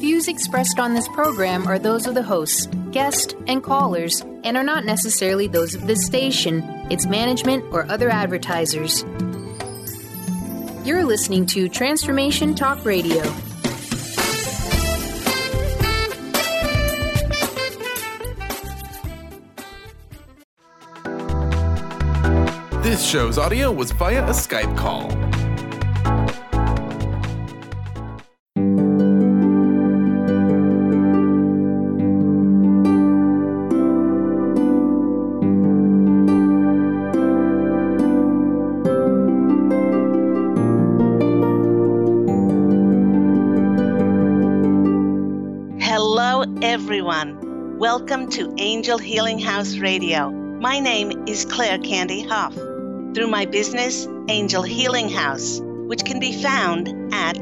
Views expressed on this program are those of the hosts, guests, and callers, and are not necessarily those of this station, its management, or other advertisers. You're listening to Transformation Talk Radio. This show's audio was via a Skype call. Hello, everyone. Welcome to Angel Healing House Radio. My name is Claire Candy Huff. Through my business, Angel Healing House, which can be found at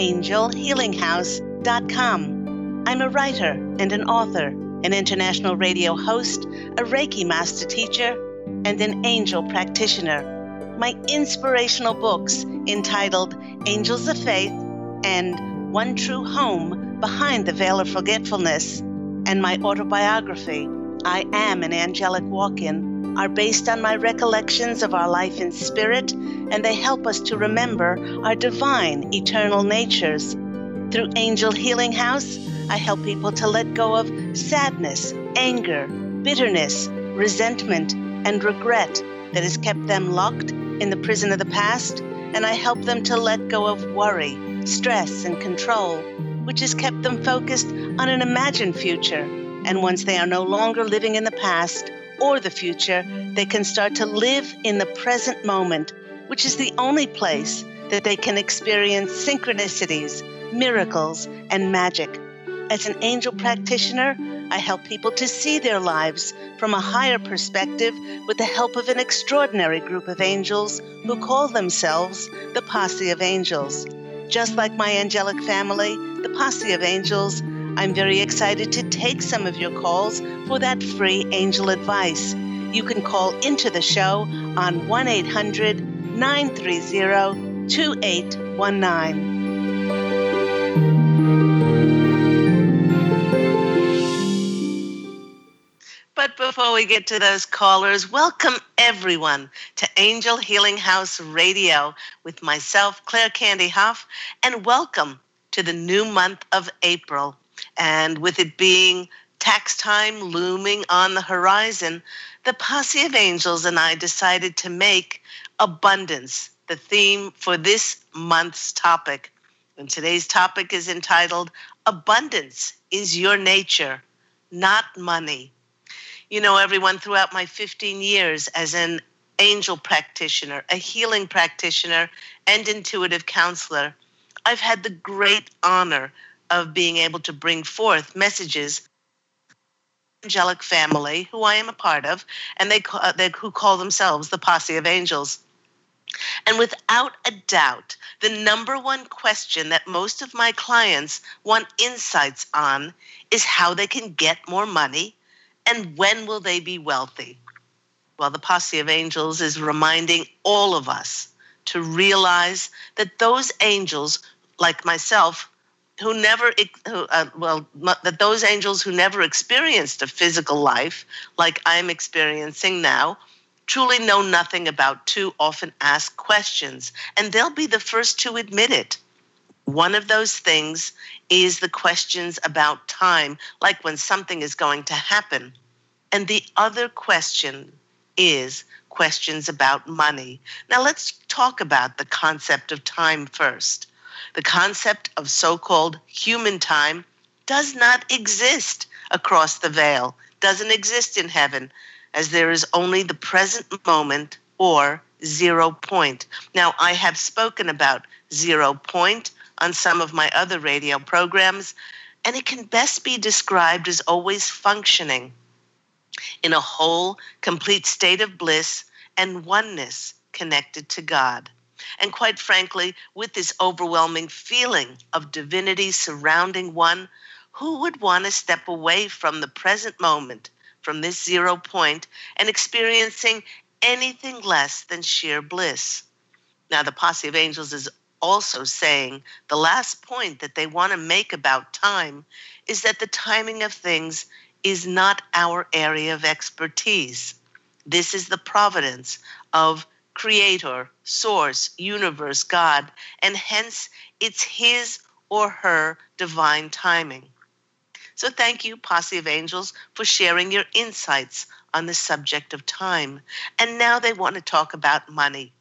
angelhealinghouse.com. I'm a writer and an author, an international radio host, a Reiki master teacher, and an angel practitioner. My inspirational books entitled Angels of Faith and One True Home Behind the Veil of Forgetfulness, and my autobiography, I Am an Angelic Walk-In, are based on my recollections of our life in spirit, and they help us to remember our divine, eternal natures. Through Angel Healing House, I help people to let go of sadness, anger, bitterness, resentment, and regret that has kept them locked in the prison of the past, and I help them to let go of worry, stress, and control, which has kept them focused on an imagined future. And once they are no longer living in the past or the future, they can start to live in the present moment, which is the only place that they can experience synchronicities, miracles, and magic. As an angel practitioner, I help people to see their lives from a higher perspective with the help of an extraordinary group of angels who call themselves the Posse of Angels. Just like my angelic family, the Posse of Angels, I'm very excited to take some of your calls for that free angel advice. You can call into the show on 1-800-930-2819. But before we get to those callers, welcome everyone to Angel Healing House Radio with myself, Claire Candy Huff, and welcome to the new month of April. And with it being tax time looming on the horizon, the Posse of Angels and I decided to make abundance the theme for this month's topic. And today's topic is entitled, Abundance is Your Nature, Not Money. You know, everyone, throughout my 15 years as an angel practitioner, a healing practitioner, and intuitive counselor, I've had the great honor of being able to bring forth messages angelic family, who I am a part of, and who call themselves the Posse of Angels. And without a doubt, the number one question that most of my clients want insights on is how they can get more money and when will they be wealthy. Well, the Posse of Angels is reminding all of us to realize that those angels, like myself, that those angels who never experienced a physical life like I'm experiencing now, truly know nothing about two often asked questions, and they'll be the first to admit it. One of those things is the questions about time, like when something is going to happen. And the other question is questions about money. Now let's talk about the concept of time first. The concept of so-called human time does not exist across the veil, doesn't exist in heaven, as there is only the present moment or 0 point. Now, I have spoken about 0 point on some of my other radio programs, and it can best be described as always functioning in a whole, complete state of bliss and oneness connected to God. And quite frankly, with this overwhelming feeling of divinity surrounding one, who would want to step away from the present moment, from this 0 point, and experiencing anything less than sheer bliss? Now, the Posse of Angels is also saying the last point that they want to make about time is that the timing of things is not our area of expertise. This is the providence of Creator, Source, Universe, God, and hence it's His or her divine timing. So thank you, Posse of Angels, for sharing your insights on the subject of time. And now they want to talk about money.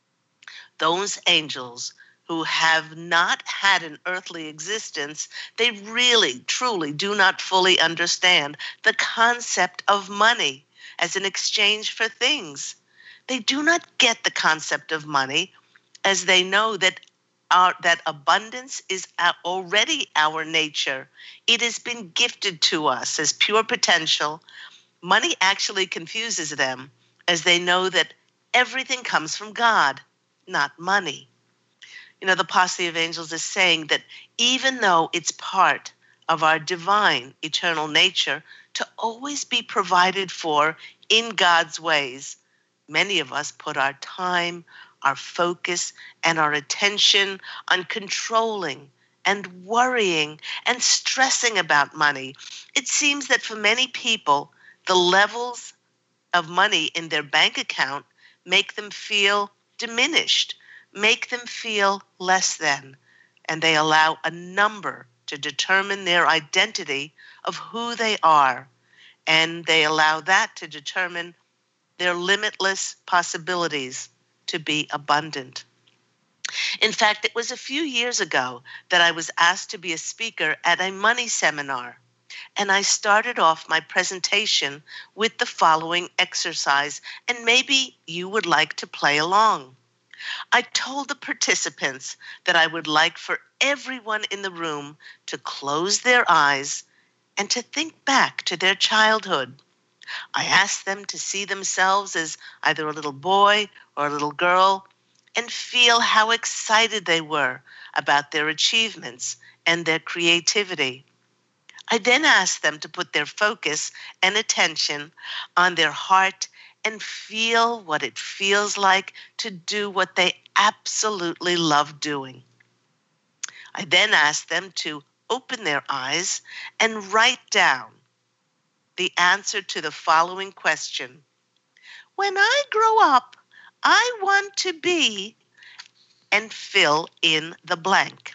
Those angels who have not had an earthly existence, they really, truly do not fully understand the concept of money as an exchange for things. They do not get the concept of money as they know that that abundance is already our nature. It has been gifted to us as pure potential. Money actually confuses them as they know that everything comes from God, not money. You know, the Posse of Angels is saying that even though it's part of our divine eternal nature to always be provided for in God's ways, many of us put our time, our focus, and our attention on controlling and worrying and stressing about money. It seems that for many people, the levels of money in their bank account make them feel diminished, make them feel less than, and they allow a number to determine their identity of who they are, and they allow that to determine their limitless possibilities to be abundant. In fact, it was a few years ago that I was asked to be a speaker at a money seminar. And I started off my presentation with the following exercise, and maybe you would like to play along. I told the participants that I would like for everyone in the room to close their eyes and to think back to their childhood. I asked them to see themselves as either a little boy or a little girl and feel how excited they were about their achievements and their creativity. I then asked them to put their focus and attention on their heart and feel what it feels like to do what they absolutely love doing. I then asked them to open their eyes and write down the answer to the following question. When I grow up, I want to be, and fill in the blank.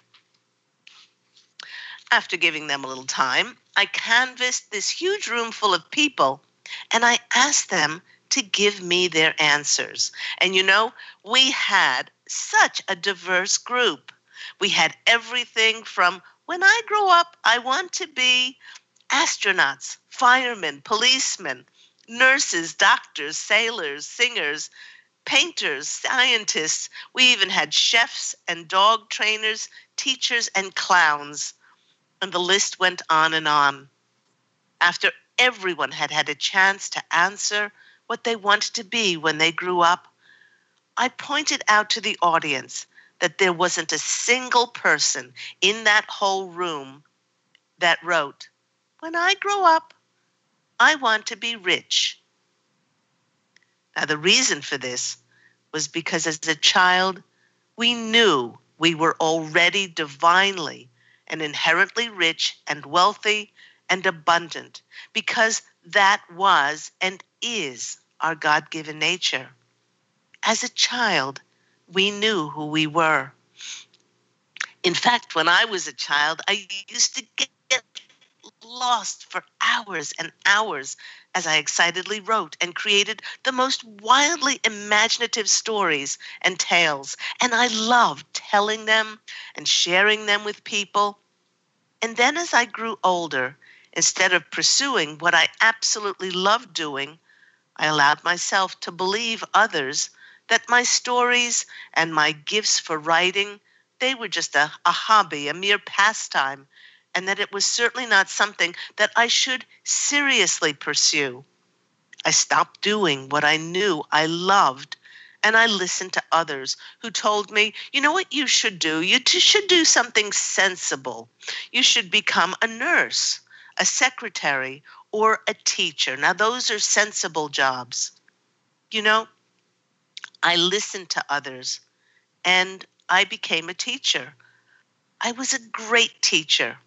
After giving them a little time, I canvassed this huge room full of people, and I asked them to give me their answers. And you know, we had such a diverse group. We had everything from, when I grow up, I want to be astronauts, firemen, policemen, nurses, doctors, sailors, singers, painters, scientists. We even had chefs and dog trainers, teachers and clowns. And the list went on and on. After everyone had had a chance to answer what they wanted to be when they grew up, I pointed out to the audience that there wasn't a single person in that whole room that wrote, when I grow up, I want to be rich. Now, the reason for this was because as a child, we knew we were already divinely and inherently rich and wealthy and abundant, because that was and is our God-given nature. As a child, we knew who we were. In fact, when I was a child, I used to get lost for hours and hours as I excitedly wrote and created the most wildly imaginative stories and tales. And I loved telling them and sharing them with people. And then as I grew older, instead of pursuing what I absolutely loved doing, I allowed myself to believe others that my stories and my gifts for writing, they were just a hobby, a mere pastime, and that it was certainly not something that I should seriously pursue. I stopped doing what I knew I loved, and I listened to others who told me, you know what you should do? You should do something sensible. You should become a nurse, a secretary, or a teacher. Now, those are sensible jobs. You know, I listened to others, and I became a teacher. I was a great teacher.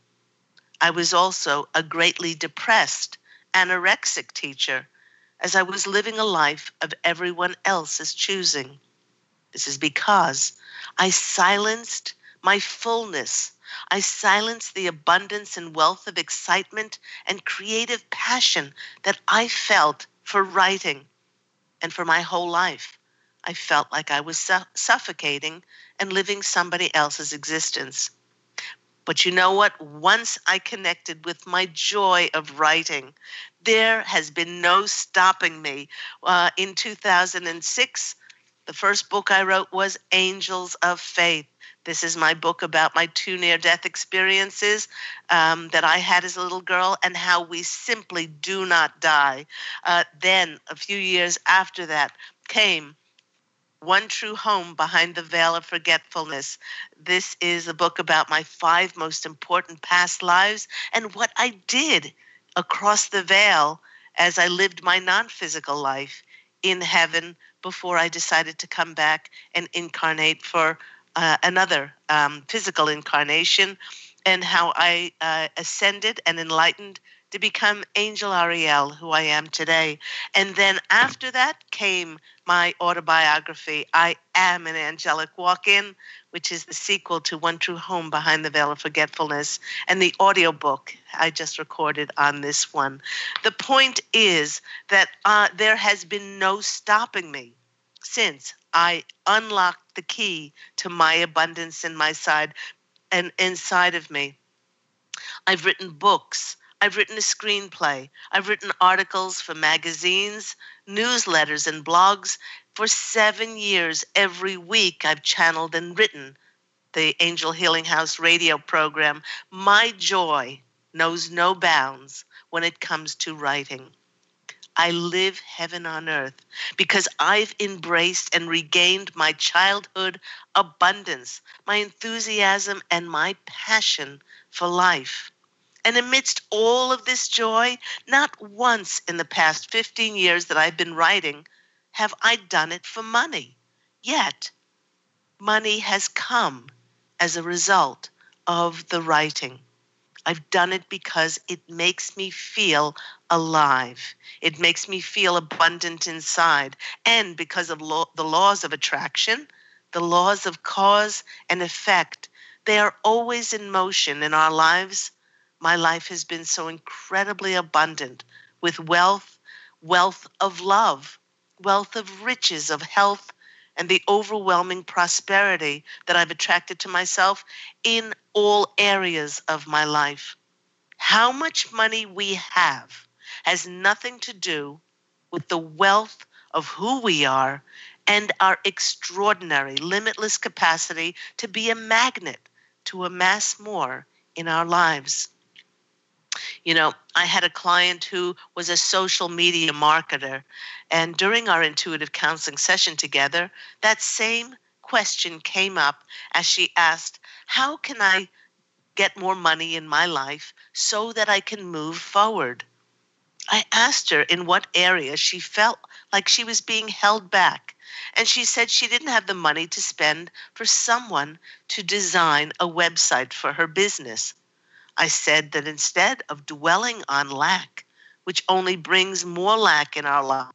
I was also a greatly depressed, anorexic teacher, as I was living a life of everyone else's choosing. This is because I silenced my fullness. I silenced the abundance and wealth of excitement and creative passion that I felt for writing. And for my whole life, I felt like I was suffocating and living somebody else's existence. But you know what? Once I connected with my joy of writing, there has been no stopping me. In 2006, the first book I wrote was Angels of Faith. This is my book about my 2 near-death experiences that I had as a little girl and how we simply do not die. Then, a few years after that, came One True Home Behind the Veil of Forgetfulness. This is a book about my 5 most important past lives and what I did across the veil as I lived my non-physical life in heaven before I decided to come back and incarnate for another physical incarnation, and how I ascended and enlightened to become Angel Ariel, who I am today. And then after that came my autobiography, I Am an Angelic Walk-In, which is the sequel to One True Home Behind the Veil of Forgetfulness, and the audiobook I just recorded on this one. The point is that there has been no stopping me since I unlocked the key to my abundance in my side and inside of me. I've written books. I've written a screenplay. I've written articles for magazines, newsletters, and blogs. For 7 years, every week, I've channeled and written the Angel Healing House radio program. My joy knows no bounds when it comes to writing. I live heaven on earth because I've embraced and regained my childhood abundance, my enthusiasm, and my passion for life. And amidst all of this joy, not once in the past 15 years that I've been writing have I done it for money. Yet, money has come as a result of the writing. I've done it because it makes me feel alive. It makes me feel abundant inside. And because of the laws of attraction, the laws of cause and effect, they are always in motion in our lives. My life has been so incredibly abundant with wealth of love, wealth of riches, of health, and the overwhelming prosperity that I've attracted to myself in all areas of my life. How much money we have has nothing to do with the wealth of who we are and our extraordinary, limitless capacity to be a magnet to amass more in our lives. You know, I had a client who was a social media marketer, and during our intuitive counseling session together, that same question came up as she asked, how can I get more money in my life so that I can move forward? I asked her in what area she felt like she was being held back, and she said she didn't have the money to spend for someone to design a website for her business. I said that instead of dwelling on lack, which only brings more lack in our life,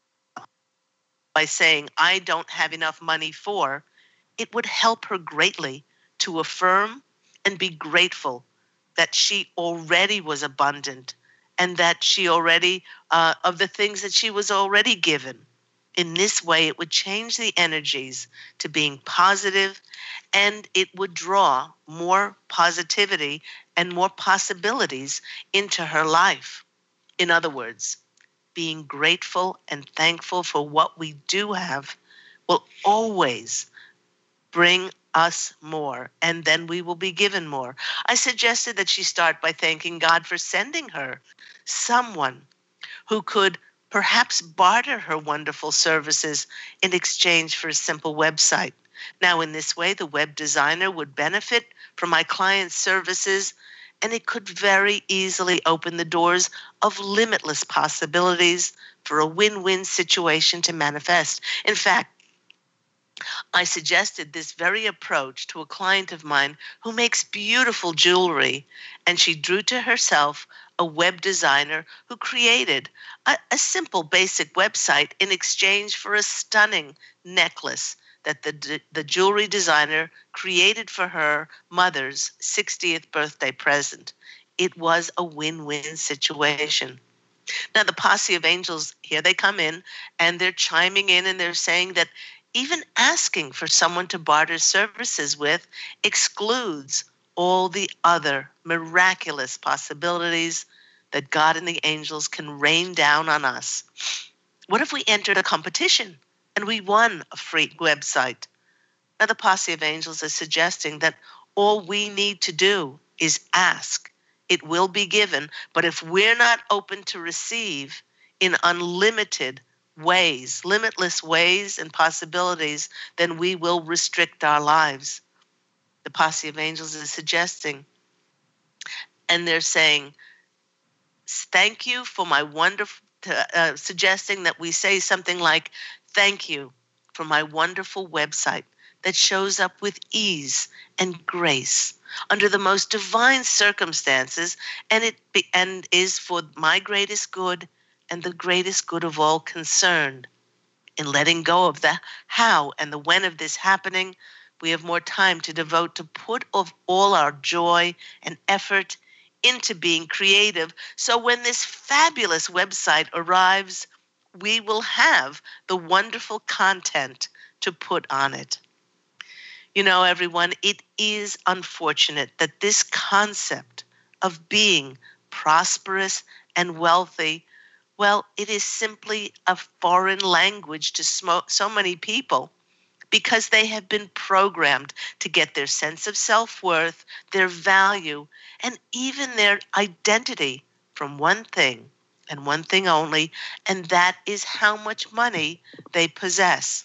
by saying, I don't have enough money for, it would help her greatly to affirm and be grateful that she already was abundant and that she already, of the things that she was already given. In this way, it would change the energies to being positive, and it would draw more positivity and more possibilities into her life. In other words, being grateful and thankful for what we do have will always bring us more, and then we will be given more. I suggested that she start by thanking God for sending her someone who could perhaps barter her wonderful services in exchange for a simple website. Now, in this way, the web designer would benefit from my client's services, and it could very easily open the doors of limitless possibilities for a win-win situation to manifest. In fact, I suggested this very approach to a client of mine who makes beautiful jewelry, and she drew to herself a web designer who created a simple basic website in exchange for a stunning necklace that the jewelry designer created for her mother's 60th birthday present. It was a win-win situation. Now, the posse of angels here, they come in and they're chiming in and they're saying that even asking for someone to barter services with excludes all the other miraculous possibilities that God and the angels can rain down on us. What if we entered a competition and we won a free website? Now, the posse of angels is suggesting that all we need to do is ask. It will be given, but if we're not open to receive in unlimited ways, limitless ways and possibilities, then we will restrict our lives. The posse of angels is suggesting, and they're saying, thank you for my wonderful, suggesting that we say something like, thank you for my wonderful website that shows up with ease and grace under the most divine circumstances, and is for my greatest good and the greatest good of all concerned. In letting go of the how and the when of this happening, we have more time to devote to put of all our joy and effort into being creative. So when this fabulous website arrives, we will have the wonderful content to put on it. You know, everyone, it is unfortunate that this concept of being prosperous and wealthy, well, it is simply a foreign language to so many people because they have been programmed to get their sense of self-worth, their value, and even their identity from one thing and one thing only, and that is how much money they possess.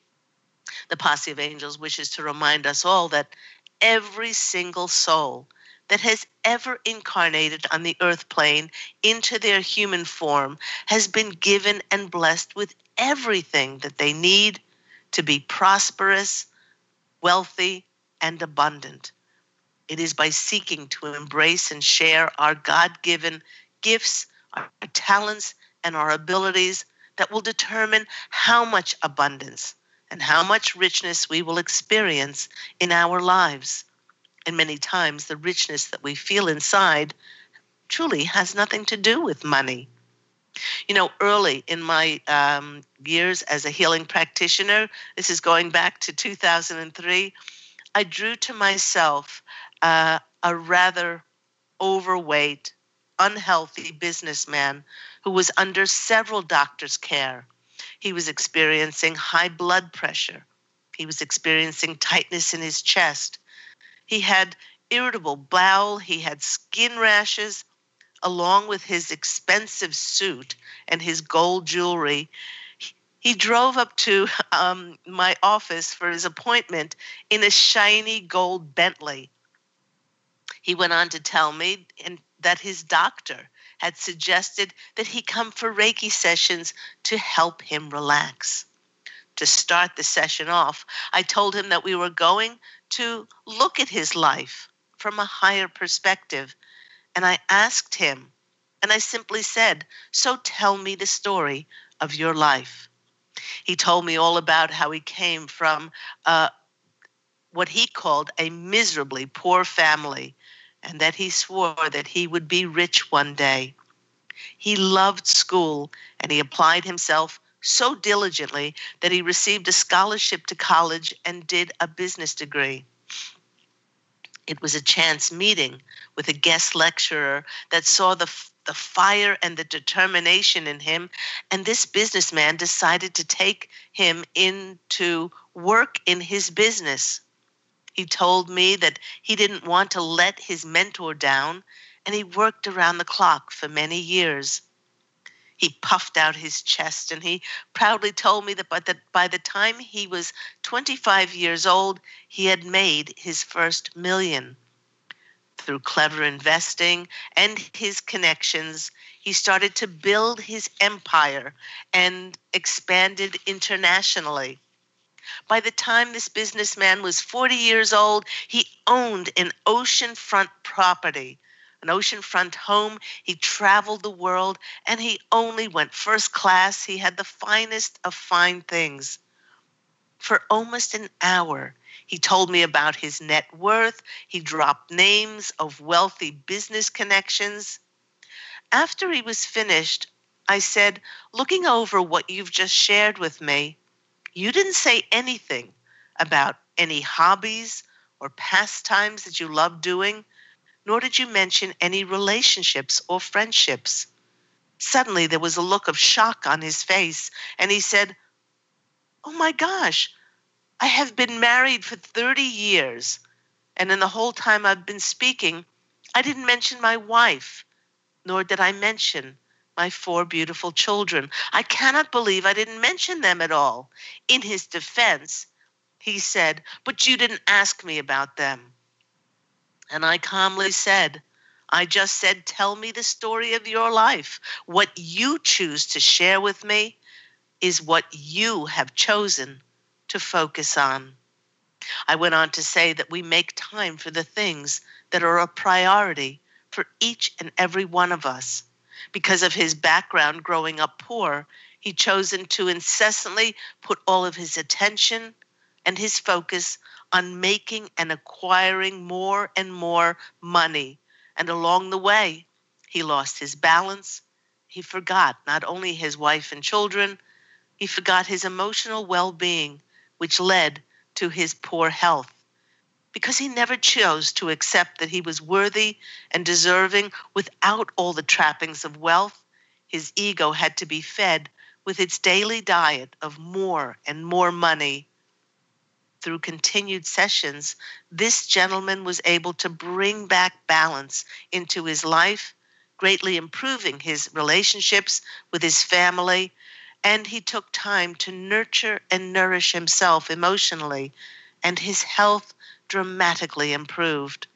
The posse of angels wishes to remind us all that every single soul that has ever incarnated on the earth plane into their human form has been given and blessed with everything that they need to be prosperous, wealthy, and abundant. It is by seeking to embrace and share our God-given gifts, our talents, and our abilities that will determine how much abundance and how much richness we will experience in our lives. And many times the richness that we feel inside truly has nothing to do with money. You know, early in my years as a healing practitioner, this is going back to 2003, I drew to myself a rather overweight, unhealthy businessman who was under several doctors' care. He was experiencing high blood pressure. He was experiencing tightness in his chest. He had irritable bowel. He had skin rashes. Along with his expensive suit and his gold jewelry, he drove up to my office for his appointment in a shiny gold Bentley. He went on to tell me that his doctor had suggested that he come for Reiki sessions to help him relax. To start the session off, I told him that we were going to look at his life from a higher perspective. And I asked him, and I simply said, so tell me the story of your life. He told me all about how he came from what he called a miserably poor family, and that he swore that he would be rich one day. He loved school, and he applied himself so diligently that he received a scholarship to college and did a business degree. It was a chance meeting with a guest lecturer that saw the fire and the determination in him, and this businessman decided to take him in to work in his business. He told me that he didn't want to let his mentor down, and he worked around the clock for many years. He puffed out his chest, and he proudly told me that by the time he was 25 years old, he had made his first million. Through clever investing and his connections, he started to build his empire and expanded internationally. By the time this businessman was 40 years old, he owned an oceanfront property, an oceanfront home. He traveled the world, and he only went first class. He had the finest of fine things. For almost an hour, he told me about his net worth. He dropped names of wealthy business connections. After he was finished, I said, looking over what you've just shared with me, you didn't say anything about any hobbies or pastimes that you love doing, nor did you mention any relationships or friendships. Suddenly, there was a look of shock on his face, and he said, "Oh my gosh, I have been married for 30 years, and in the whole time I've been speaking, I didn't mention my wife, nor did I mention my 4 beautiful children. I cannot believe I didn't mention them at all." In his defense, he said, "But you didn't ask me about them." And I calmly said, "I just said, tell me the story of your life. What you choose to share with me is what you have chosen to focus on." I went on to say that we make time for the things that are a priority for each and every one of us. Because of his background growing up poor, he'd chosen to incessantly put all of his attention and his focus on making and acquiring more and more money. And along the way, he lost his balance. He forgot not only his wife and children, he forgot his emotional well-being, which led to his poor health. Because he never chose to accept that he was worthy and deserving without all the trappings of wealth, his ego had to be fed with its daily diet of more and more money. Through continued sessions, this gentleman was able to bring back balance into his life, greatly improving his relationships with his family, and he took time to nurture and nourish himself emotionally, and his health dramatically improved.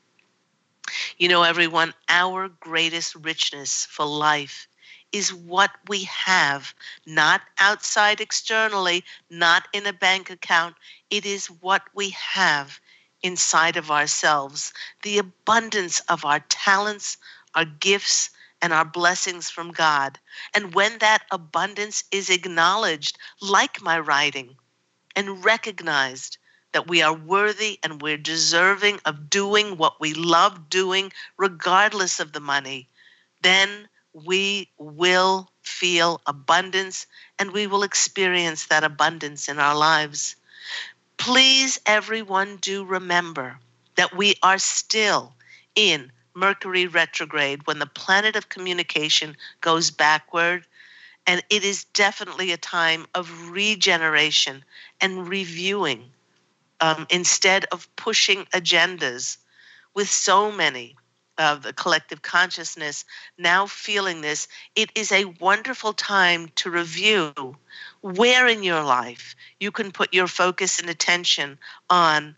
You know, everyone, our greatest richness for life is what we have, not outside externally, not in a bank account. It is what we have inside of ourselves, the abundance of our talents, our gifts, and our blessings from God. And when that abundance is acknowledged, like my writing, and recognized that we are worthy and we're deserving of doing what we love doing, regardless of the money, then we will feel abundance and we will experience that abundance in our lives. Please, everyone, do remember that we are still in Mercury retrograde when the planet of communication goes backward, and it is definitely a time of regeneration and reviewing instead of pushing agendas. With so many of the collective consciousness now feeling this, it is a wonderful time to review where in your life you can put your focus and attention on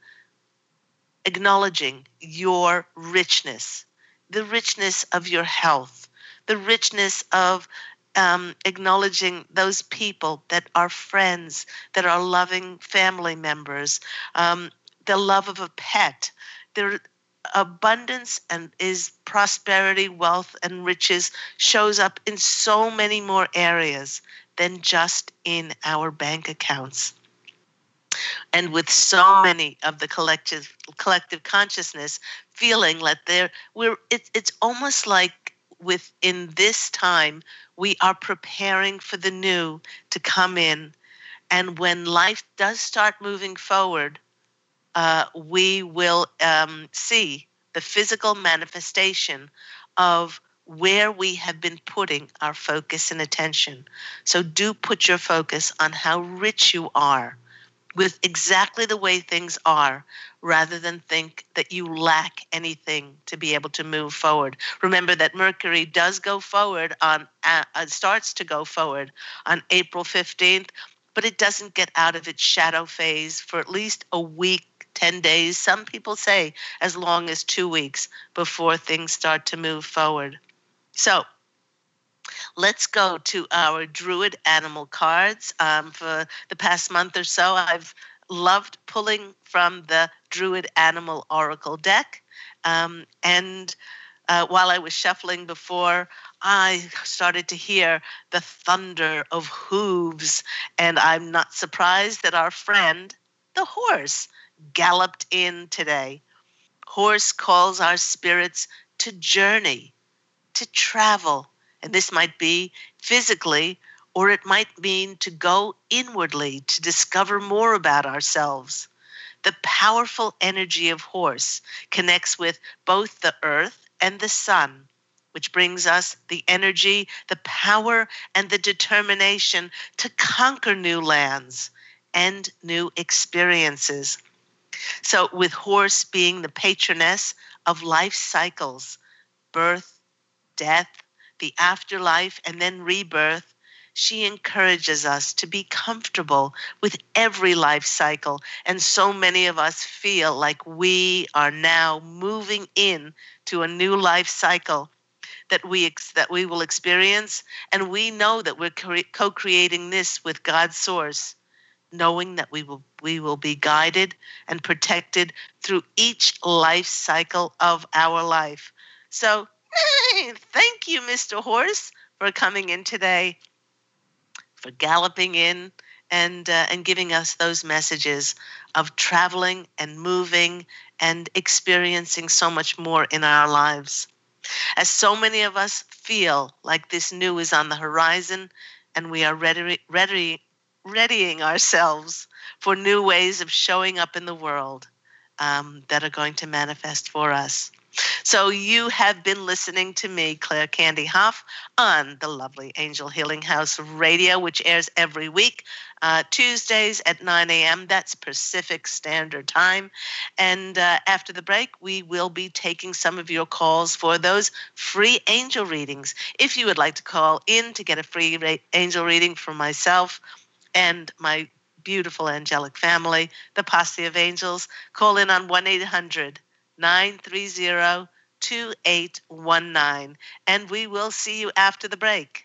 acknowledging your richness, the richness of your health, the richness of acknowledging those people that are friends, that are loving family members, the love of a pet. Their abundance and is prosperity, wealth, and riches shows up in so many more areas than just in our bank accounts. And with so many of the collective consciousness feeling that it's almost like within this time we are preparing for the new to come in. And when life does start moving forward, we will see the physical manifestation of where we have been putting our focus and attention. So do put your focus on how rich you are with exactly the way things are, rather than think that you lack anything to be able to move forward. Remember that Mercury does go forward starts to go forward on April 15th, but it doesn't get out of its shadow phase for at least a week, 10 days. Some people say as long as 2 weeks before things start to move forward. So let's go to our Druid animal cards. For the past month or so, I've loved pulling from the Druid Animal Oracle deck. And while I was shuffling before, I started to hear the thunder of hooves. And I'm not surprised that our friend, the horse, galloped in today. Horse calls our spirits to journey, to travel. And this might be physically, or it might mean to go inwardly, to discover more about ourselves. The powerful energy of horse connects with both the earth and the sun, which brings us the energy, the power, and the determination to conquer new lands and new experiences. So with horse being the patroness of life cycles, birth, death, the afterlife, and then rebirth, she encourages us to be comfortable with every life cycle. And so many of us feel like we are now moving in to a new life cycle that we will experience. And we know that we're co-creating this with God's source, knowing that we will be guided and protected through each life cycle of our life. So thank you, Mr. Horse, for coming in today, for galloping in and giving us those messages of traveling and moving and experiencing so much more in our lives. As so many of us feel like this new is on the horizon, and we are readying ourselves for new ways of showing up in the world that are going to manifest for us. So you have been listening to me, Claire Candy Hough, on the lovely Angel Healing House Radio, which airs every week, Tuesdays at 9 a.m. That's Pacific Standard Time. And after the break, we will be taking some of your calls for those free angel readings. If you would like to call in to get a free angel reading from myself and my beautiful angelic family, the Posse of Angels, call in on 1-800-930-2819, and we will see you after the break.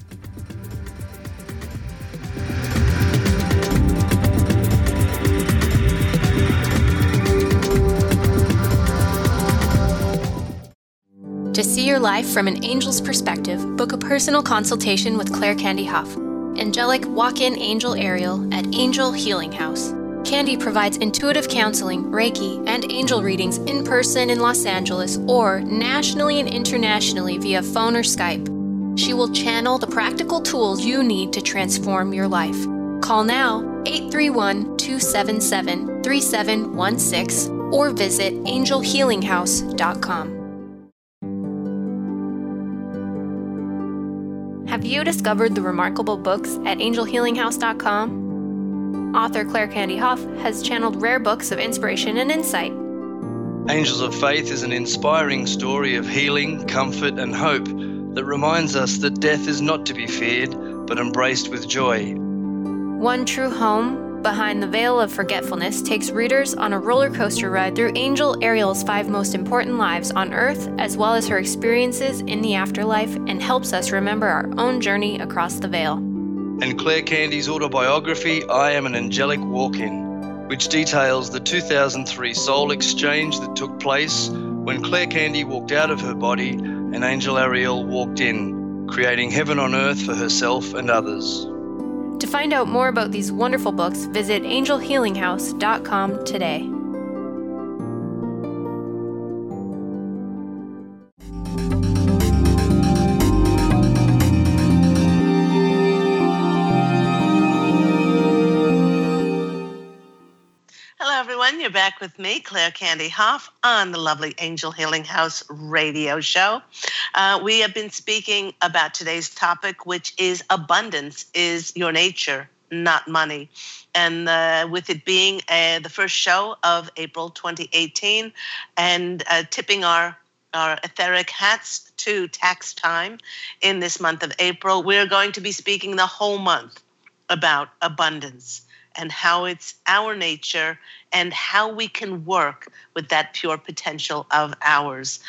To see your life from an angel's perspective, book a personal consultation with Claire Candy Hough, angelic walk-in angel Ariel at Angel Healing House. Candy provides intuitive counseling, Reiki, and angel readings in person in Los Angeles or nationally and internationally via phone or Skype. She will channel the practical tools you need to transform your life. Call now 831-277-3716 or visit angelhealinghouse.com. Have you discovered the remarkable books at angelhealinghouse.com? Author Claire Candy Hough has channeled rare books of inspiration and insight. Angels of Faith is an inspiring story of healing, comfort, and hope that reminds us that death is not to be feared, but embraced with joy. One True Home, Behind the Veil of Forgetfulness takes readers on a roller coaster ride through Angel Ariel's 5 most important lives on Earth, as well as her experiences in the afterlife, and helps us remember our own journey across the veil. And Claire Candy's autobiography, I Am an Angelic Walk-In, which details the 2003 soul exchange that took place when Claire Candy walked out of her body and Angel Ariel walked in, creating heaven on earth for herself and others. To find out more about these wonderful books, visit angelhealinghouse.com today. You're back with me, Claire Candy Hough, on the lovely Angel Healing House radio show. We have been speaking about today's topic, which is abundance is your nature, not money. And with it being the first show of April 2018 and tipping our etheric hats to tax time in this month of April, we're going to be speaking the whole month about abundance and how it's our nature and how we can work with that pure potential of ours.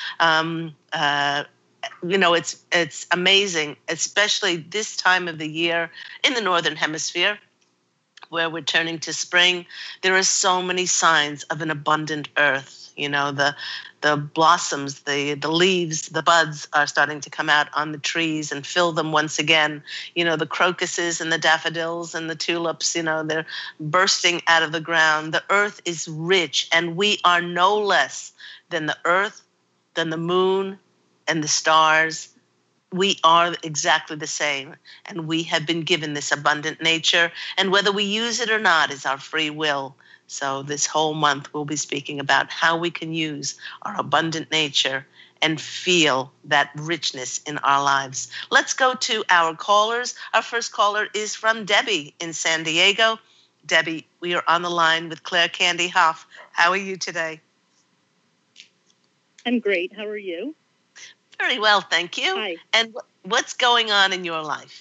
It's amazing, especially this time of the year in the Northern Hemisphere, where we're turning to spring, there are so many signs of an abundant earth. The blossoms, the leaves, the buds are starting to come out on the trees and fill them once again. The crocuses and the daffodils and the tulips, they're bursting out of the ground. The earth is rich, and we are no less than the earth, than the moon and the stars. We are exactly the same, and we have been given this abundant nature, and whether we use it or not is our free will. So this whole month we'll be speaking about how we can use our abundant nature and feel that richness in our lives. Let's go to our callers. Our first caller is from Debbie in San Diego. Debbie, we are on the line with Claire Candy Hough. How are you today? I'm great. How are you? Very well, thank you. Hi. And what's going on in your life?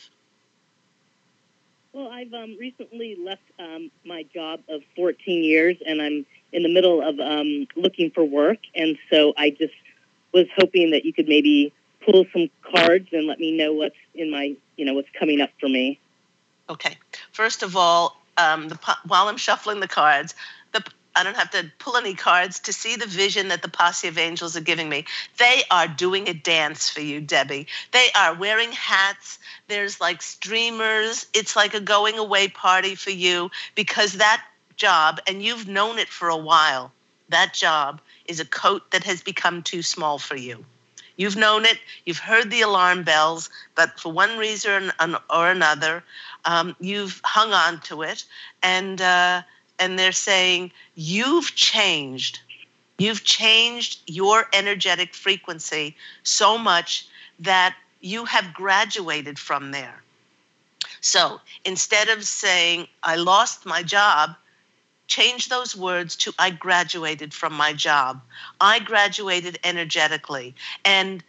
Well, I've recently left my job of 14 years, and I'm in the middle of looking for work. And so I just was hoping that you could maybe pull some cards and let me know what's in my, what's coming up for me. Okay. First of all, while I'm shuffling the cards, I don't have to pull any cards to see the vision that the posse of angels are giving me. They are doing a dance for you, Debbie. They are wearing hats. There's like streamers. It's like a going away party for you, because that job, and you've known it for a while, that job is a coat that has become too small for you. You've known it. You've heard the alarm bells, but for one reason or another, you've hung on to it, and they're saying, you've changed. You've changed your energetic frequency so much that you have graduated from there. So instead of saying, I lost my job, change those words to, I graduated from my job. I graduated energetically. And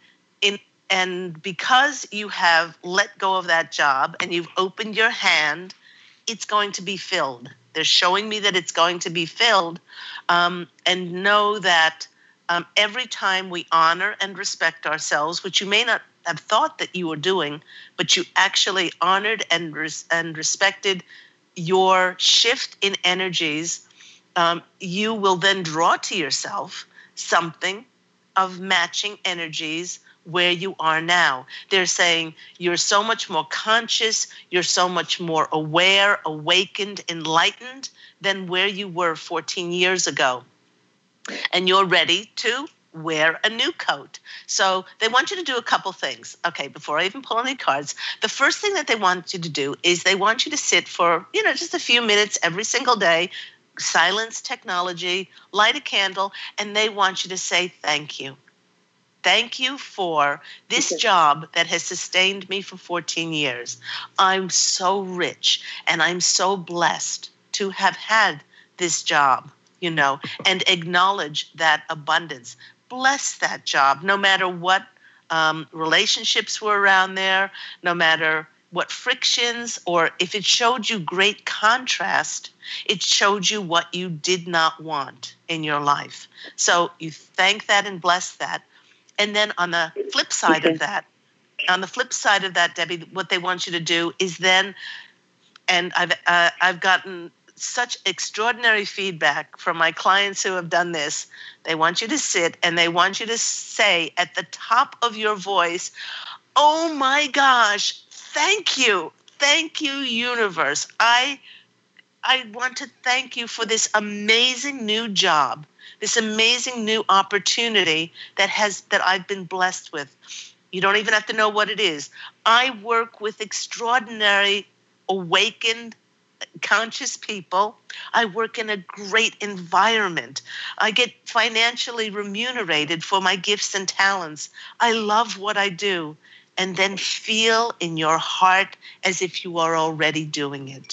because you have let go of that job and you've opened your hand, it's going to be filled. They're showing me that it's going to be filled, and know that every time we honor and respect ourselves, which you may not have thought that you were doing, but you actually honored and respected your shift in energies, you will then draw to yourself something of matching energies where you are now. They're saying you're so much more conscious, you're so much more aware, awakened, enlightened than where you were 14 years ago. And you're ready to wear a new coat. So they want you to do a couple things. Okay, before I even pull any cards, the first thing that they want you to do is they want you to sit for, just a few minutes every single day, silence technology, light a candle, and they want you to say thank you. Thank you for this job that has sustained me for 14 years. I'm so rich and I'm so blessed to have had this job, and acknowledge that abundance. Bless that job, no matter what relationships were around there, no matter what frictions, or if it showed you great contrast, it showed you what you did not want in your life. So you thank that and bless that. And then on the flip side of that, Debbie, what they want you to do is then, and I've gotten such extraordinary feedback from my clients who have done this. They want you to sit and they want you to say at the top of your voice, oh my gosh, thank you, universe. I want to thank you for this amazing new job, this amazing new opportunity that I've been blessed with. You don't even have to know what it is. I work with extraordinary, awakened, conscious people. I work in a great environment. I get financially remunerated for my gifts and talents. I love what I do. And then feel in your heart as if you are already doing it.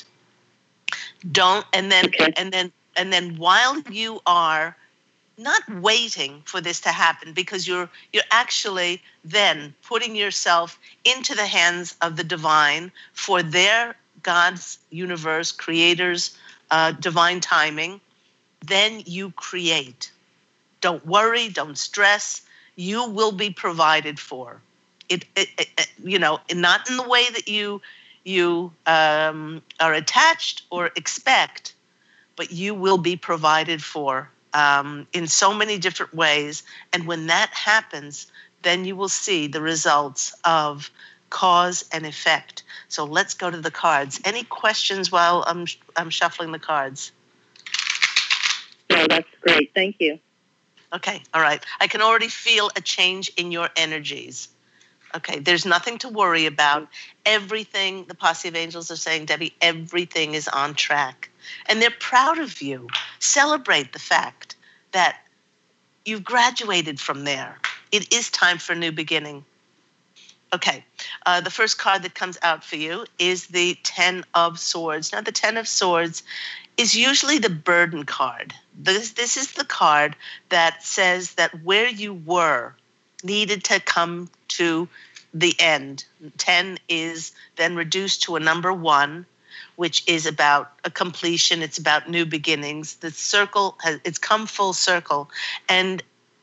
And then while you are not waiting for this to happen, because you're actually then putting yourself into the hands of the divine for their God's universe, creators, divine timing, then you create. Don't worry, don't stress. You will be provided for. Not in the way that you you are attached or expect, but you will be provided for in so many different ways. And when that happens, then you will see the results of cause and effect. So let's go to the cards. Any questions while I'm shuffling the cards? No, that's great. Thank you. Okay, all right. I can already feel a change in your energies. Okay, there's nothing to worry about. Everything, the Posse of Angels are saying, Debbie, everything is on track. And they're proud of you. Celebrate the fact that you've graduated from there. It is time for a new beginning. Okay, the first card that comes out for you is the Ten of Swords. Now, the Ten of Swords is usually the burden card. This is the card that says that where you were needed to come to the end. 10 is then reduced to a number 1, which is about a completion. It's about new beginnings. The circle it's come full circle, and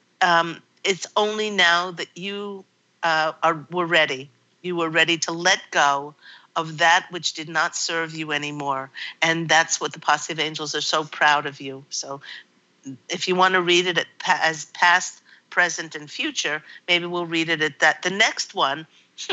it's only now that you were ready. You were ready to let go of that which did not serve you anymore, and that's what the Posse of Angels are so proud of you. So, if you want to read it as past, present, and future, maybe we'll read it at that. The next one,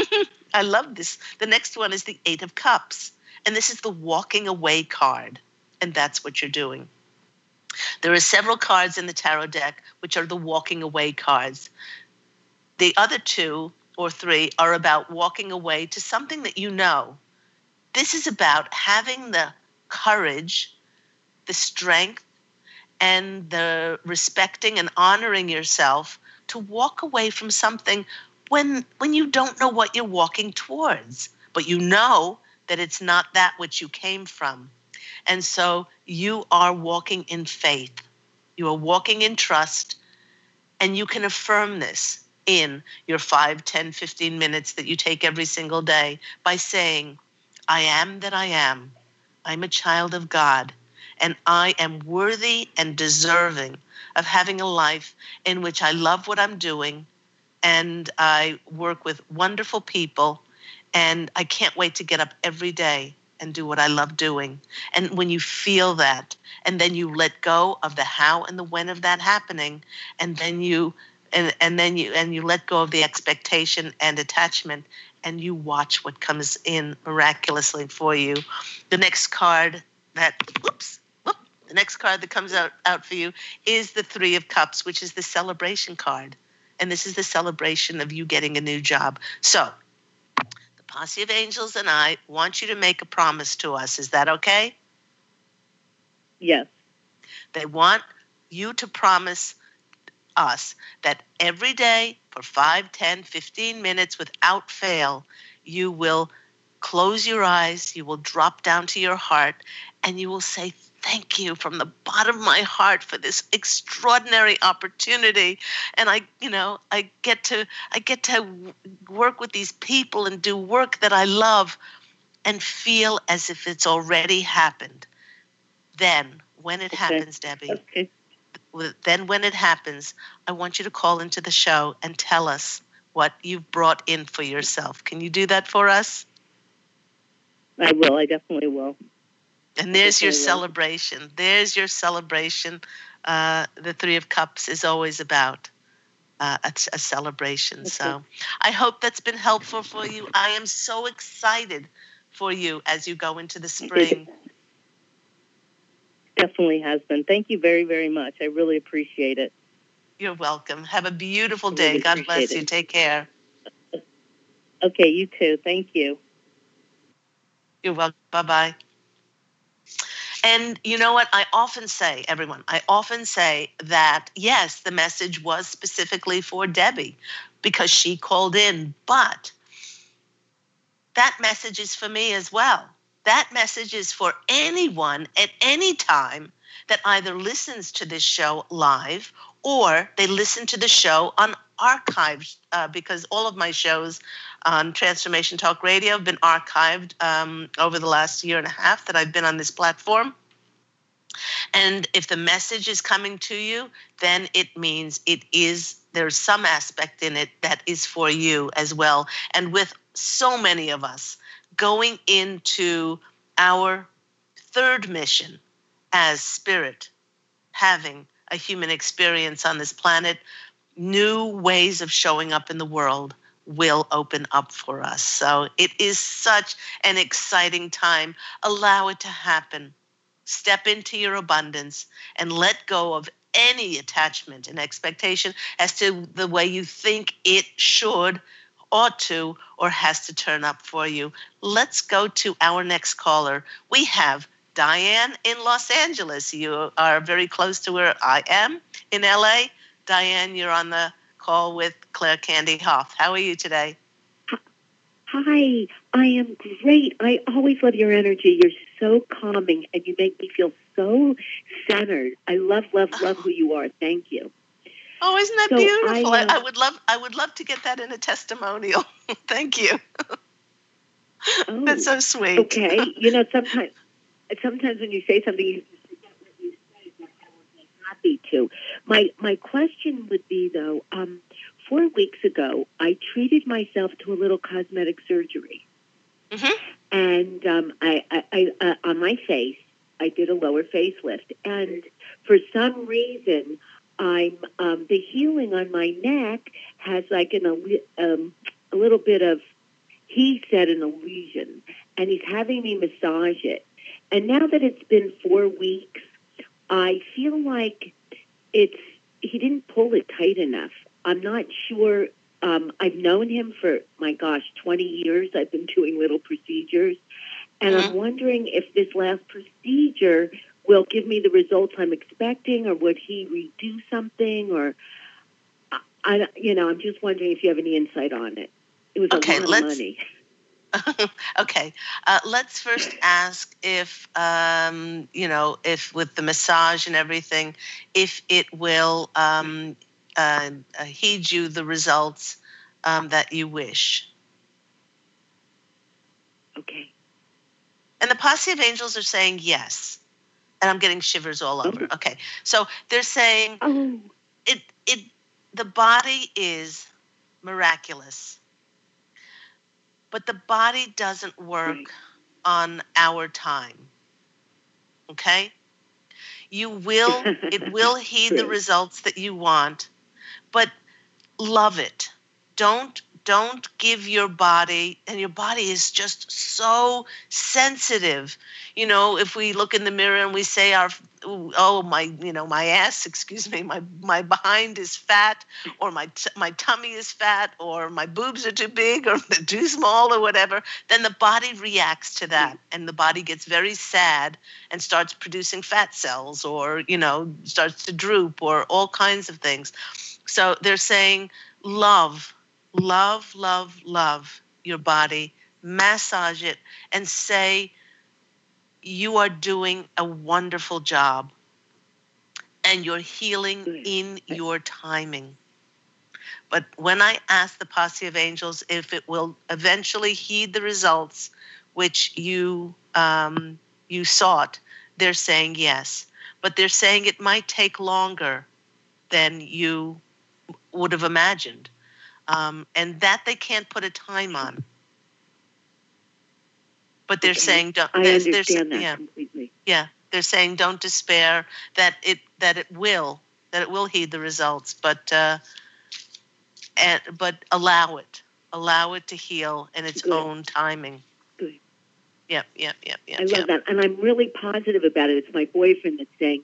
I love this. The next one is the Eight of Cups, and this is the walking away card, and that's what you're doing. There are several cards in the tarot deck which are the walking away cards. The other 2 or 3 are about walking away to something that you know. This is about having the courage, the strength, and the respecting and honoring yourself to walk away from something when you don't know what you're walking towards, but you know that it's not that which you came from. And so you are walking in faith. You are walking in trust, and you can affirm this in your 5, 10, 15 minutes that you take every single day by saying, I am that I am. I'm a child of God. And I am worthy and deserving of having a life in which I love what I'm doing, and I work with wonderful people, and I can't wait to get up every day and do what I love doing. And when you feel that, and then you let go of the how and the when of that happening, and then you let go of the expectation and attachment, and you watch what comes in miraculously for you. The next card that the next card that comes out for you is the Three of Cups, which is the celebration card. And this is the celebration of you getting a new job. So the Posse of Angels and I want you to make a promise to us. Is that okay? Yes. They want you to promise us that every day for 5, 10, 15 minutes without fail, you will close your eyes, you will drop down to your heart, and you will say, thank you from the bottom of my heart for this extraordinary opportunity. And I get to work with these people and do work that I love and feel as if it's already happened. Then when it happens, Debbie, then when it happens, I want you to call into the show and tell us what you've brought in for yourself. Can you do that for us? I will. I definitely will. And there's your celebration. There's your celebration. The Three of Cups is always about a celebration. Okay. So I hope that's been helpful for you. I am so excited for you as you go into the spring. Definitely has been. Thank you very, very much. I really appreciate it. You're welcome. Have a beautiful day. Really God bless you. Take care. Okay, you too. Thank you. You're welcome. Bye-bye. And you know what? I often say that, yes, the message was specifically for Debbie because she called in, but that message is for me as well. That message is for anyone at any time that either listens to this show live or they listen to the show on archives, because all of my shows on Transformation Talk Radio have been archived over the last year and a half that I've been on this platform. And if the message is coming to you, then it means it is there's some aspect in it that is for you as well. And with so many of us going into our third mission as spirit, having a human experience on this planet, new ways of showing up in the world will open up for us. So it is such an exciting time. Allow it to happen. Step into your abundance and let go of any attachment and expectation as to the way you think it should, ought to, or has to turn up for you. Let's go to our next caller. We have Diane in Los Angeles. You are very close to where I am in LA. Diane, you're on the call with Claire Candy Hoff. How are you today? Hi, I am great. I always love your energy. You're so calming, and you make me feel so centered. I love who you are. Thank you. Oh, isn't that beautiful? I would love to get that in a testimonial. Thank you. Oh, that's so sweet. Okay, sometimes when you say something, you forget what you say. But I would be happy to. My question would be though. 4 weeks ago, I treated myself to a little cosmetic surgery, and I on my face, I did a lower facelift, and for some reason, I'm the healing on my neck has like a little bit of, he said, an illusion, and he's having me massage it, and now that it's been 4 weeks, I feel like he didn't pull it tight enough. I'm not sure. I've known him for, 20 years. I've been doing little procedures. And I'm wondering if this last procedure will give me the results I'm expecting, or would he redo something? Or, I'm just wondering if you have any insight on it. It was a lot of money. Okay. Let's first ask if, if with the massage and everything, if it will heed you the results that you wish. Okay. And the posse of angels are saying yes. And I'm getting shivers all over. Okay. So they're saying the body is miraculous. But the body doesn't work on our time. Okay? It will heed the results that you want, but love it. Don't give your body, and your body is just so sensitive. If we look in the mirror and we say my ass, excuse me, my behind is fat, or my tummy is fat, or my boobs are too big or they're too small or whatever, then the body reacts to that, and the body gets very sad and starts producing fat cells, or starts to droop, or all kinds of things. So they're saying love your body, massage it, and say you are doing a wonderful job and you're healing in your timing. But when I ask the posse of angels if it will eventually heed the results which you sought, they're saying yes. But they're saying it might take longer than you would have imagined. And that they can't put a time on. But they're saying don't. I understand that completely. Yeah, they're saying don't despair. That it will heed the results. But allow it to heal in its own timing. Good. Yep. I love that, and I'm really positive about it. It's my boyfriend that's saying,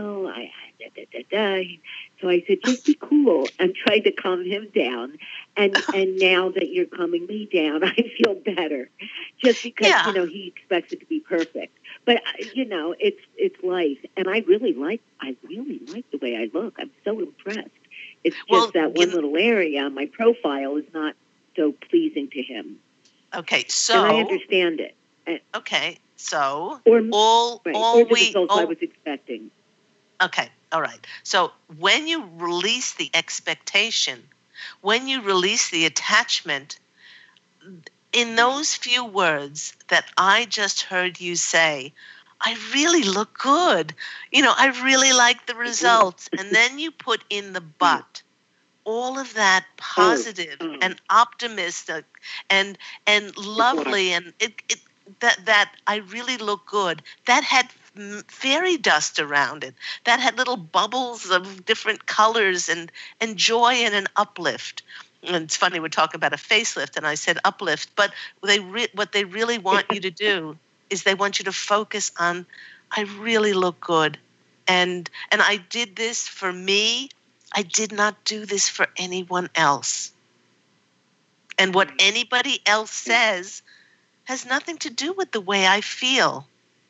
So I said, just be cool. I'm trying to calm him down. And now that you're calming me down, I feel better. Just because, he expects it to be perfect. But, it's life. And I really like the way I look. I'm so impressed. It's just that one little area on my profile is not so pleasing to him. Okay, so. And I understand it. Okay, so. Or the results I was expecting. Okay, all right. So when you release the expectation, when you release the attachment, in those few words that I just heard you say, I really look good. I really like the results. And then you put in the but. all of that positive and optimistic and lovely, and that I really look good. That had fairy dust around it. That had little bubbles of different colors and joy and an uplift. And it's funny, we're talking about a facelift, and I said uplift, but what they really want you to do is they want you to focus on, I really look good. And I did this for me. I did not do this for anyone else. And what anybody else says has nothing to do with the way I feel.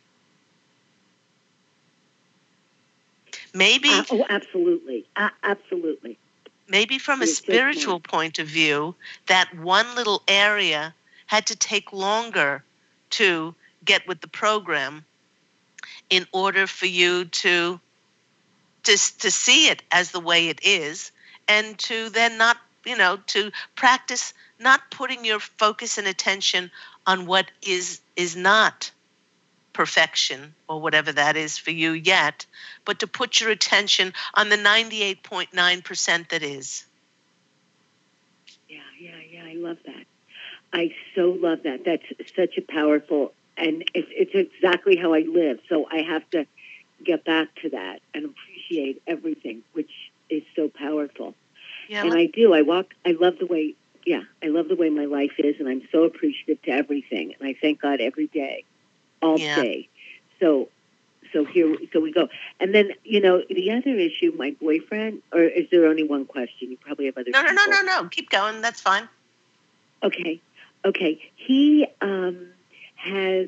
Maybe. Absolutely. Absolutely. Maybe from a spiritual point of view, that one little area had to take longer to get with the program in order for you to see it as the way it is, and to then not, to practice not putting your focus and attention on what is not perfection or whatever that is for you yet, but to put your attention on the 98.9% that is. Yeah, I love that. I so love that. That's such a powerful, and it's exactly how I live. So I have to get back to that and appreciate everything, which is so powerful. Yeah, and I do. I love the way my life is, and I'm so appreciative to everything. And I thank God every day, all day. So here we go. And then, the other issue, my boyfriend, or is there only one question? You probably have other people. No. Keep going. That's fine. Okay. He has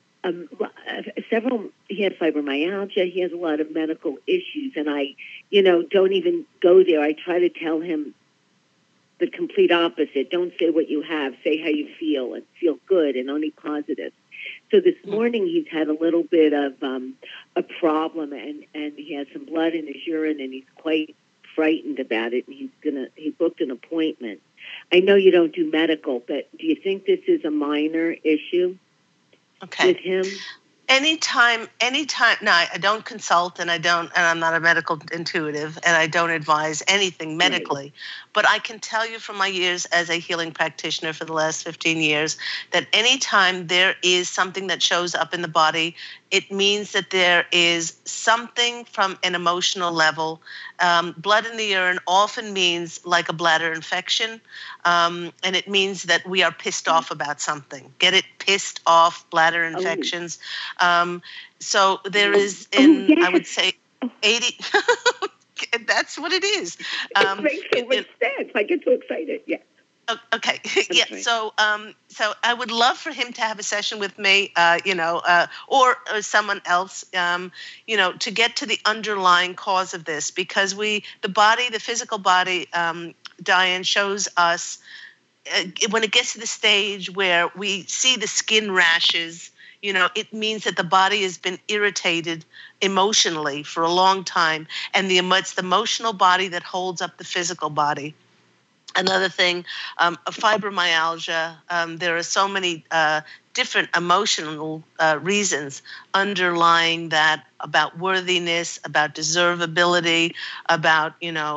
he has fibromyalgia. He has a lot of medical issues, and I, don't even go there. I try to tell him the complete opposite. Don't say what you have. Say how you feel, and feel good, and only positive. So this morning he's had a little bit of a problem, and he has some blood in his urine, and he's quite frightened about it. And he booked an appointment. I know you don't do medical, but do you think this is a minor issue with him? Anytime. No, I don't consult, and I'm not a medical intuitive, and I don't advise anything medically. Right. But I can tell you from my years as a healing practitioner for the last 15 years that anytime there is something that shows up in the body, it means that there is something from an emotional level. Blood in the urine often means like a bladder infection, and it means that we are pissed off about something. Get it? Pissed off, bladder infections. So there is, I would say, 80. That's what it is. It makes so much sense. I get so excited. Yeah. Okay. Yeah. So I would love for him to have a session with me, or someone else, to get to the underlying cause of this, because the physical body, Diane, shows us when it gets to the stage where we see the skin rashes, it means that the body has been irritated emotionally for a long time, and it's the emotional body that holds up the physical body. Another thing, fibromyalgia, there are so many different emotional reasons underlying that, about worthiness, about deservability, about,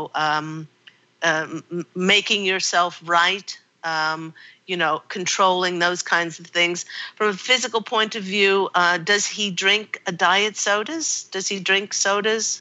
making yourself right, controlling those kinds of things. From a physical point of view, does he drink diet sodas? Does he drink sodas?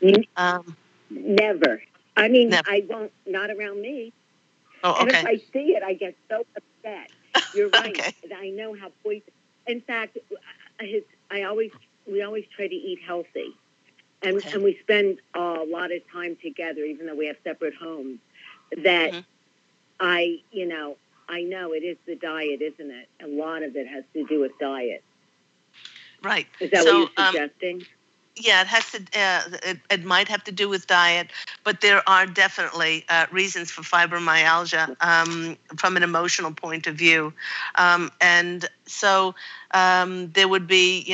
Never. I mean, never. I won't, not around me. Oh, okay. And if I see it, I get so upset. You're right. Okay. I know how poison. In fact, we always try to eat healthy, and we spend a lot of time together, even though we have separate homes. That I know it is the diet, isn't it? A lot of it has to do with diet. Right. Is that what you're suggesting? Yeah, it has to. It might have to do with diet, but there are definitely reasons for fibromyalgia from an emotional point of view, and so there would be,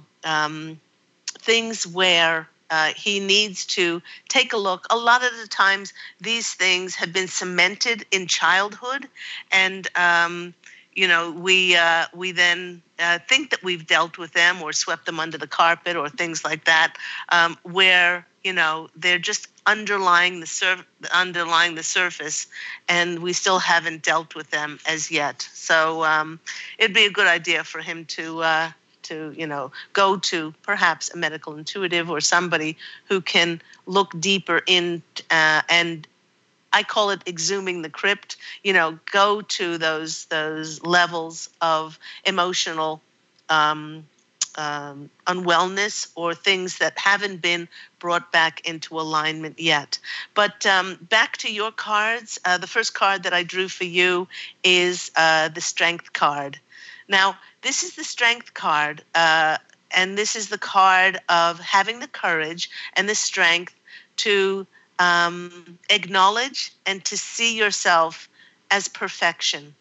things where he needs to take a look. A lot of the times, these things have been cemented in childhood, and we then think that we've dealt with them or swept them under the carpet or things like that, where they're just underlying the surface, and we still haven't dealt with them as yet. So it'd be a good idea for him to go to perhaps a medical intuitive or somebody who can look deeper in, and I call it exhuming the crypt, go to those levels of emotional unwellness or things that haven't been brought back into alignment yet. But back to your cards, the first card that I drew for you is the Strength card. Now, this is the Strength card, and this is the card of having the courage and the strength to acknowledge and to see yourself as perfection.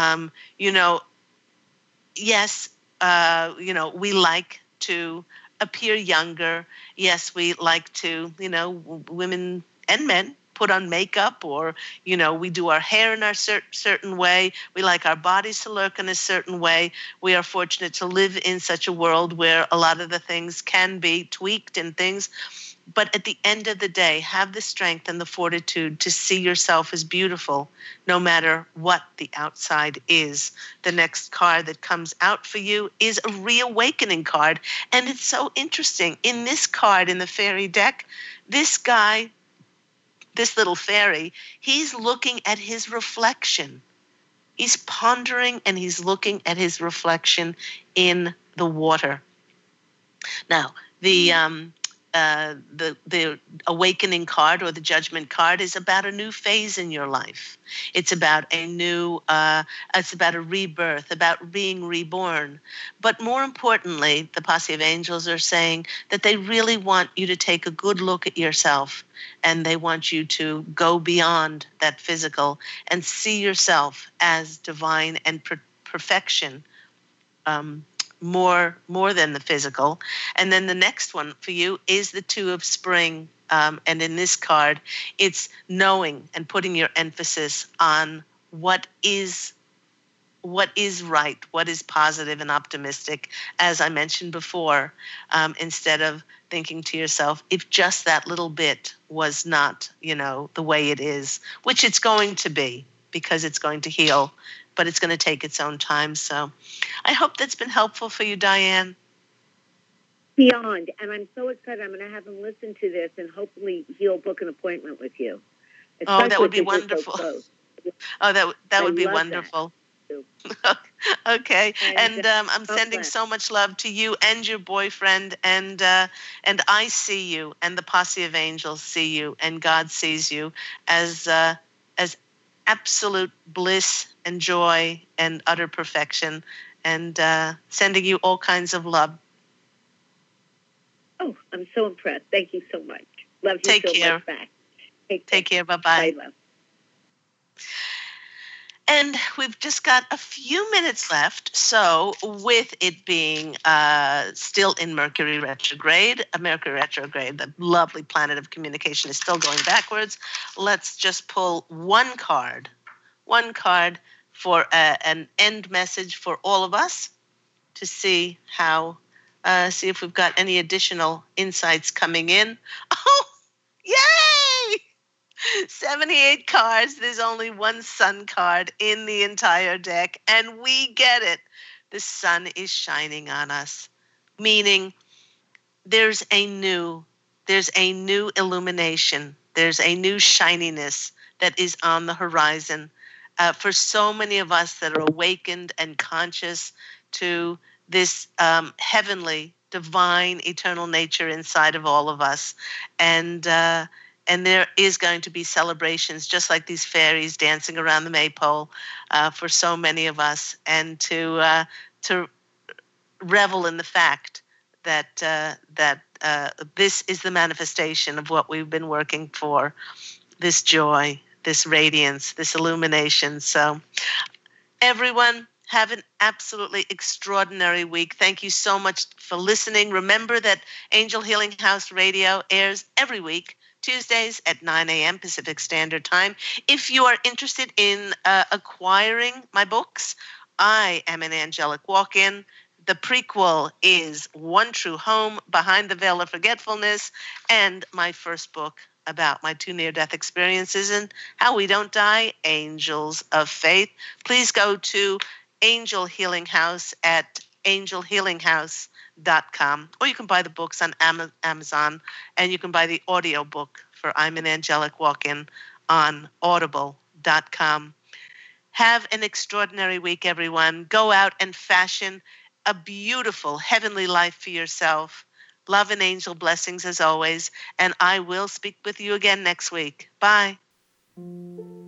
Yes, we like to appear younger. Yes, we like to, women and men put on makeup, or, we do our hair in our certain way. We like our bodies to look in a certain way. We are fortunate to live in such a world where a lot of the things can be tweaked and things. But at the end of the day, have the strength and the fortitude to see yourself as beautiful, no matter what the outside is. The next card that comes out for you is a reawakening card. And it's so interesting. In this card, in the fairy deck, this guy, this little fairy, he's looking at his reflection. He's pondering and he's looking at his reflection in the water. Now, the awakening card or the judgment card is about a new phase in your life. It's about it's about a rebirth, about being reborn. But more importantly, the posse of angels are saying that they really want you to take a good look at yourself, and they want you to go beyond that physical and see yourself as divine and perfection, more than the physical. And then the next one for you is the Two of Spring. And in this card, it's knowing and putting your emphasis on what is right, what is positive and optimistic, as I mentioned before, instead of thinking to yourself, if just that little bit was not, the way it is, which it's going to be, because it's going to heal, but it's going to take its own time. So I hope that's been helpful for you, Diane. Beyond. And I'm so excited. I'm going to have him listen to this, and hopefully he'll book an appointment with you. Oh, that would be wonderful. So that would be wonderful. Okay. And I'm sending so much love to you and your boyfriend, and I see you, and the posse of angels see you, and God sees you as absolute bliss and joy and utter perfection, and sending you all kinds of love. Oh, I'm so impressed. Thank you so much. Love you Take so care. much back. Take care. Bye-bye. Bye, love. And we've just got a few minutes left. So with it being still in Mercury retrograde, the lovely planet of communication, is still going backwards. Let's just pull one card for an end message for all of us to see if we've got any additional insights coming in. Oh, yay! 78 cards. There's only one sun card in the entire deck, and we get it. The sun is shining on us, meaning there's a new illumination. There's a new shininess that is on the horizon. For so many of us that are awakened and conscious to this heavenly, divine, eternal nature inside of all of us. And there is going to be celebrations, just like these fairies dancing around the maypole, for so many of us, and to revel in the fact that this is the manifestation of what we've been working for, this joy, this radiance, this illumination. So everyone, have an absolutely extraordinary week. Thank you so much for listening. Remember that Angel Healing House Radio airs every week, Tuesdays at 9 a.m. Pacific Standard Time. If you are interested in acquiring my books, I Am an Angelic Walk-In. The prequel is One True Home, Behind the Veil of Forgetfulness, and my first book about my 2 near-death experiences and how we don't die, Angels of Faith. Please go to Angel Healing House at angelhealinghouse.com, or you can buy the books on Amazon, and you can buy the audio book for I'm an Angelic Walk-In on audible.com. Have an extraordinary week, everyone. Go out and fashion a beautiful heavenly life for yourself. Love and angel blessings as always, and I will speak with you again next week. Bye.